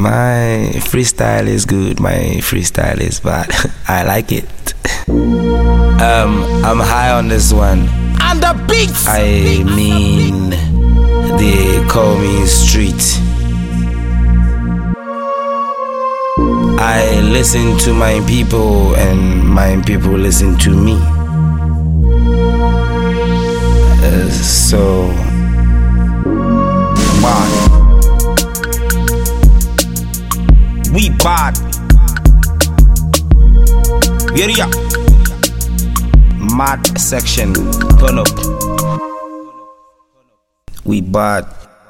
My freestyle is good, my freestyle is bad. I like it. I'm high on this one. And the beats! I mean, they call me street. I listen to my people and my people listen to me. So bad. We bad. Yeah. Mad section. Turn up. We bad.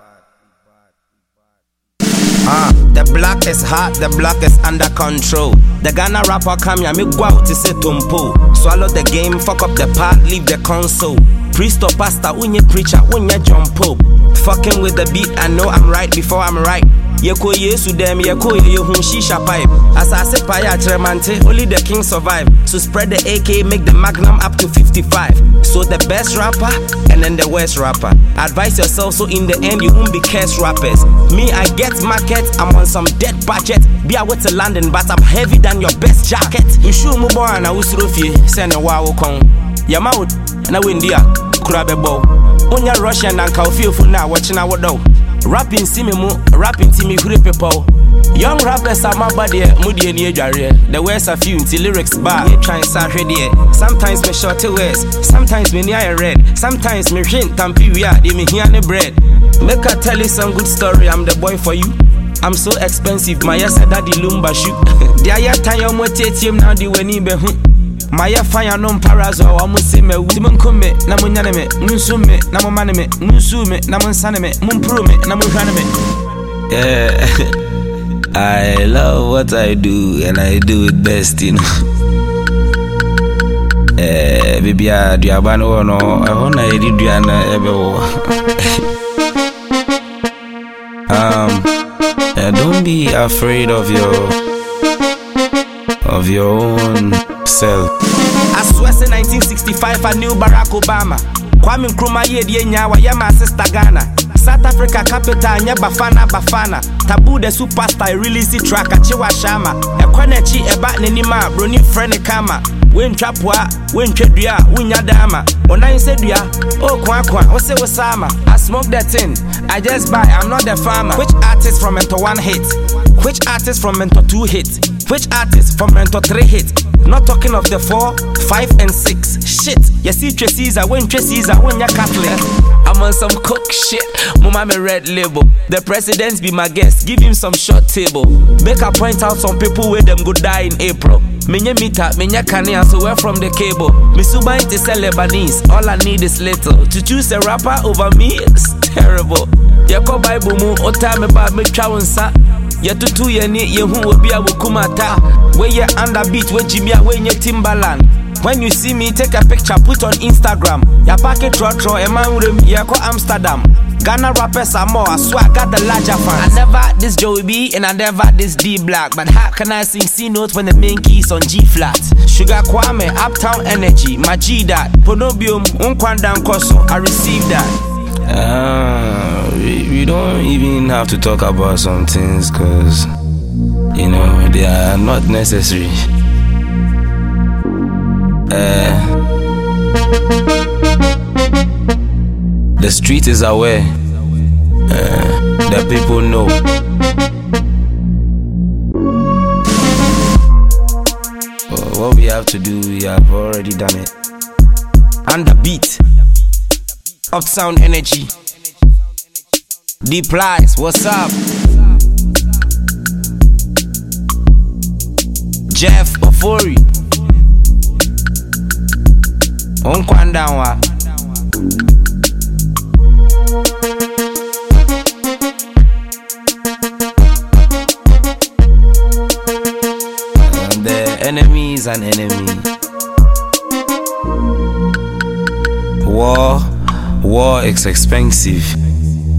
The block is hot, the block is under control. The Ghana rapper come here, me go out to say tumpo. Swallow the game, fuck up the part, leave the console. Priest or pastor, when you preacher, when you jump up. Fucking with the beat, I know I'm right before I'm right. Yeko yesu dem, yeko yehun shisha pipe. As I say paya tremante, only the king survive. So spread the AK, make the magnum up to 55. So the best rapper, and then the worst rapper. Advise yourself so in the end you won't be cursed rappers. Me, I get market, I'm on some dead budget. Be away to London, but I'm heavy than your best jacket. You should move on, I will surofie, send a wow kong. Yamaut, and I win dia, crabbe bow. When you're Russian and can feel for now, watching our door. Rapping see me mo, rapping to me hurry people. Young rappers are my body, moody and area. The words are few until lyrics bar. Try and start ready. Sometimes me short words, sometimes me near red, sometimes me hint tampi we are, they me hear the bread. Make I tell you some good story, I'm the boy for you. I'm so expensive, my yes daddy lumba shoot. The aya time mo team now the weni be Maya fire non parazo, I must say me, Timon come, Namunanime, Munsume, Namomanime, Munsume, Namonsanime, Mumprume, Namunanime. Yeah, I love what I do and I do it best, you know. Baby, I do have no, I want to do don't be afraid of your own self. I swear in 1965 I knew Barack Obama. Kwame Nkrumah ye die nyawa ye my sister Ghana. South Africa capital nya Bafana. Taboo the superstar release the track Achiwa Shama. Ekwanechi eba nenima broni friend kama. Wen trapwa, wen tredua, winya dama. Ona inse dua, oh kwa, ose wasama. I smoke that thing, I just buy, I'm not the farmer. Which artist from Mento 1 hit? Which artist from Mento 2 hit? Which artist from Mento 3 hit? Not talking of the 4, 5 and 6. Shit, you see Caesar, when Caesar, when you're Catholic. I'm on some cook shit, mama me red label. The presidents be my guest, give him some short table. Make a point out some people where them go die in April. Minya mita, minya kania, so we're from the cable. Misuba into sell Lebanese, all I need is little. To choose a rapper over me, it's terrible. Yako Bible mu, ota me ba me chawunsa. Yatutu yeni, yehu wabia wukumata. Where you under beat, where Jimmy, where you Timbaland. When you see me, take a picture, put on Instagram. Ya packet trotro, a man with me, yako Amsterdam. Ghana rappers are more, I swear I got the larger fans. I never this Joey B and I never this D Black. But how can I sing C notes when the main key is on G flat? Sugar Kwame, Uptown Energy, my G that. Ponobium, Unkwandan Koso, I received that. We don't even have to talk about some things cause you know they are not necessary. The street is aware. The people know. What we have to do, we have already done it. And the beat, Uptown Energy, D-Plies, what's up? Jeff Ofori, Onkwandanwa. The enemy is an enemy. War is expensive.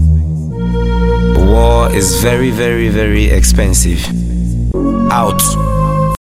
War is very, very, very expensive. Out.